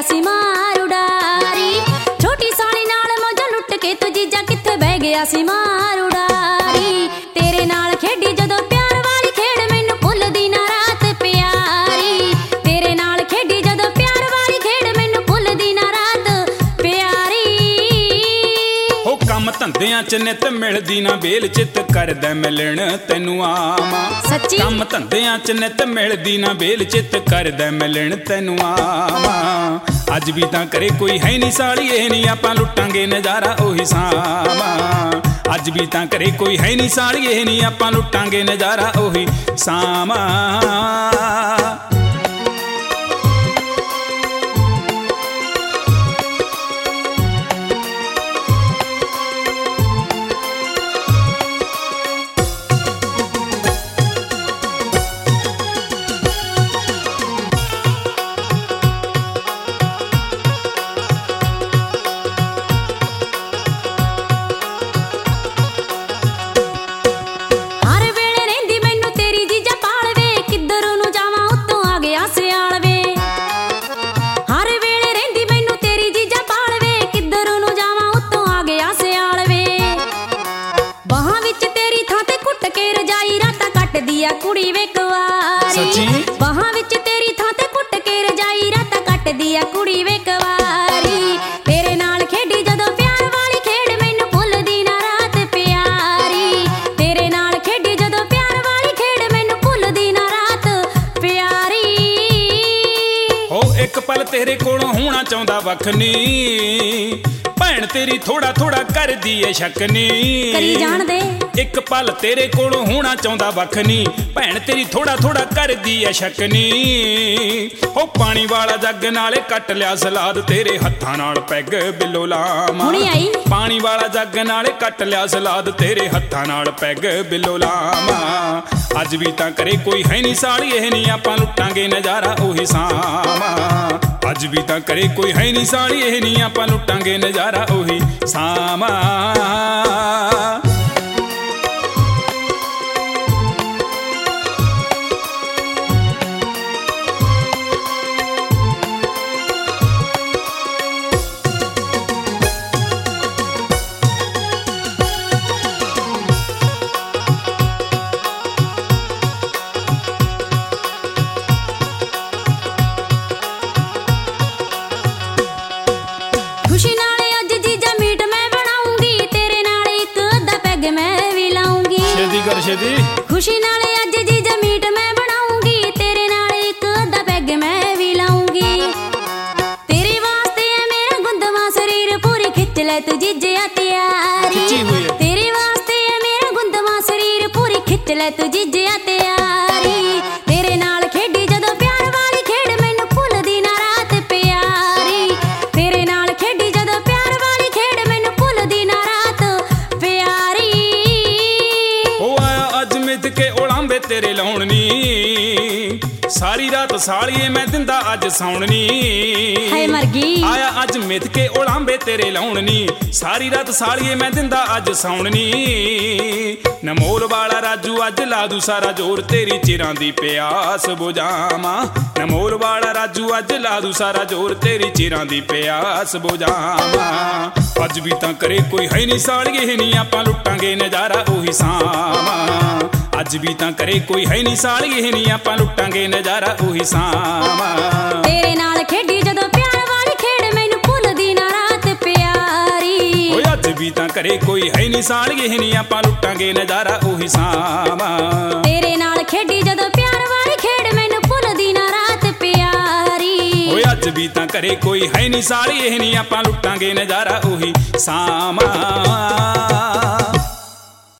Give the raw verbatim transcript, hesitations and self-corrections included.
सी मार उडारी। छोटी साली नाल मौजा लुट के तू जीजा किथे बह गया सी मार उडारी। तेरे नाल खेडी जदों प्यार वाली खेड़ मैनू भुलदी ना रात प्यारी। तेरे नाल खेडी जदों प्यार वाली खेड़ मैनू भुलदी ना रात प्यारी। हो कम धंधियां च नित मिलदी ना बेल चित करदा मिलण तैनू आवां। सच्ची कम धंधियां च नित मिलदी ना बेल चित करदा मिलण तैनू आवां। अज भी तां करे कोई है नहीं साली ये नहीं आपां लुटांगे नज़ारा ओही सावां। अज भी तां करे कोई है नहीं साली ये नहीं आपां लुटांगे नज़ारा ओही सावां। कुड़ी वे कुवारी बाहां विच तेरी थां ते कुट के रजाई रातां कटदी आ कुड़ी वे कुवारी। तेरे नाल खेडी जदों प्यार वाली खेड़ मैनू भुलदी ना रात प्यारी। तेरे नाल खेडी जदों प्यार वाली खेड़ मैनू भुलदी ना रात प्यारी। ओ एक पल तेरे कोलों होना चाहुंदा वख नी भैण तेरी थोड़ा थोड़ा करदी ऐ शक नी। करी जाण दे एक पल तेरे कोलों होना चाहुंदा वख नी भैण तेरी थोड़ा थोड़ा करदी ऐ शक नी। ओ पानी वाला जग नाले कट लिया सलाद तेरे हत्थां नाल पैग बिल्लो लावां। पानी वाला जग नाले कट लिया सलाद तेरे हत्थां नाल पैग बिल्लो लावां। अज भी तां करे कोई है नहीं साली ये नहीं आपां लुटांगे नज़ारा ओही सावां। अज भी तां करे कोई है नहीं साली ये नहीं आपां लुटांगे नज़ारा ओही सावां। खुशी नाले अज जीजा मीट मैं बनाऊंगी तेरे नाल एक अद्धा पैग मैं भी लाऊंगी। छेदी कर छेदी खुशी नाले अज जीजा मीट मैं बनाऊंगी तेरे नाल एक अद्धा पैग मैं भी लाऊंगी। तेरे वास्ते है मेरा गुंदवा शरीर पूरी खिच ले तू जीजा तैयारी। तेरे वास्ते है मेरा गुंदवा शरीर पूरी खिच ले तू जीजा तैयारी। तेरे नाल खेडी जदों प्यार वाली खेड़ मैनू भुलदी ना रात प्यारी। तेरे नाल खेडी जदों प्यार वाली खेड़ मैनू भुलदी ना रात प्यारी। ओ आया अज मिथ के उड़ांबे तेरे लाउण नी सारी रात सालिए मैं दिंदा अज सौण नी। हाय मर गई आया अज मिथ के उड़ांबे तेरे लाउण नी सारी रात सालिए मैं दिंदा अज सौण नी। नमोल वाला राजू अज ला दू सारा जोर तेरी चिरां दी प्यास बुझावां। नमोल वाला राजू अज ला दू सारा जोर तेरी चिरां दी प्यास बुझावां। अज भी तां करे कोई है नहीं सालिए नहीं आपां लुटांगे नज़ारा ओही सावां। अज भी तां करे कोई है नहीं सालिए नहीं आपां लुटांगे नज़ारा ओही सावां। तेरे नाल खेडी जदों प्यार वाली खेड़ मैनू भुलदी ना रात प्यारी। ओए अज भी तां करे कोई है नहीं सालिए नहीं आपां लुटांगे नज़ारा ओही सावां। तेरे नाल खेडी जदों प्यार वाली खेड़ मैनू भुलदी ना रात प्यारी। ओए अज भी तां करे कोई है नहीं सालिए नहीं आपां लुटांगे नज़ारा ओही सावां।